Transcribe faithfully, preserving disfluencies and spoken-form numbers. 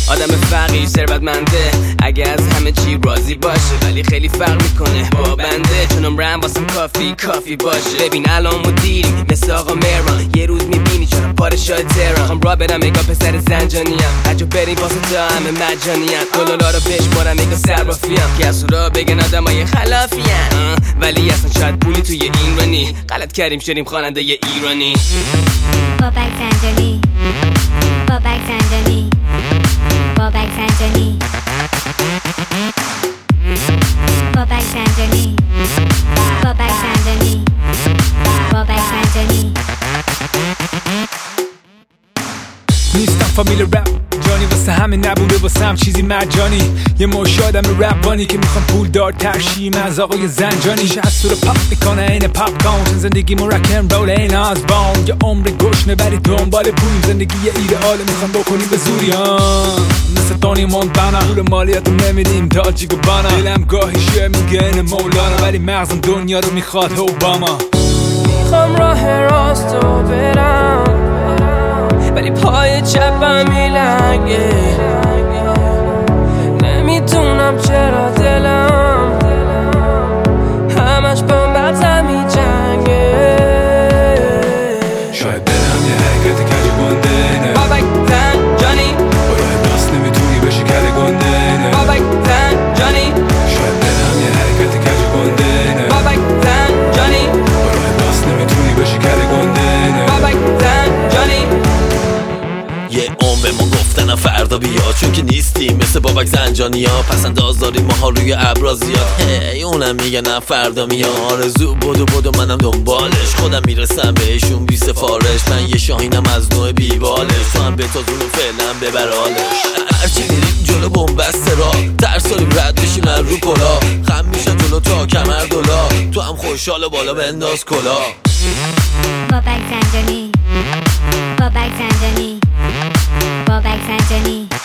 آدم فقیر ثروتمنده اگه از همه چی راضی باشه، ولی خیلی فرق میکنه با بنده، چون عمرم واسم کافی کافی باشه. ببین الان مدیری مثل آقا مهران، یه روز میبینی چرا پادشاه تهران. خواهم را برم نگاه پسر زنجانیم، هرجا بریم واسه تا همه مجانیم. دلالا رو بشمارم نگاه صرافیم، که از را بگن آدم های خلافیم، ولی اصلا شاید پولی توی این رانی. غلط کردیم شدیم خواننده ی ایرانی. بابک زنجانی، بابک زنجانی، بابک زنجانی، بابک زنجانی، بابک زنجانی، بابک زنجانی. نیستم فامیل رپ جانی، واسه همه نبوده واسه هم چیزی مجانی. یه مش آدم رپانی که میخوام پول دار ترشیم از آقای زنجانی. شهست رو پاپ میکنه این پاپ کون، چون زندگی مرکم رول این از بان. یه عمر گشنه بری دنبال پولیم، زندگی یه ایدئاله میخوام بکنی به زوری. مثل تونی مونتانا پول مالیاتو نمیدیم تاجیک و بانا. دلم گاهی شه میگه این مولانا، ولی مغزم دنیا رو میخواد اوباما. میخوام راه راستو برم ولی پای چپم میلنگه، نمیتونم چرا دلم همش با مغزم میجنگه. شاید برم یه حرکت کج گنده اینه، بابک زنجانی، با راه راست نمیتونی بشی کل گنده اینه. بابک زنجانی، شاید برم یه حرکت کج گنده اینه، بابک زنجانی، با راه راست نمیتونی بشی کل گنده اینه. بابک زنجانی. یه عمر ما گفتن فردا بیا، چون که نیستیم مثل بابک زنجانی ها. پس انداز داریم ماها روی ابرا زیاد، هی اونم میگه نه فردا میاد. آرزو بدو بدو منم دنبالش، خودم میرسم بهشون بی سفارش. من یه شاهینم از نوع بیبالش، تو هم بتازونو فعلا ببرالش. هرچی میریم جلو بومبست را ترس داریم رد بشیم از رو کلا. خم میشن جلو تا کمر دولا، تو هم خوشحال بالا بنداز کلا. بابک زنجانی، بابک زنجانی، بابک زنجانی.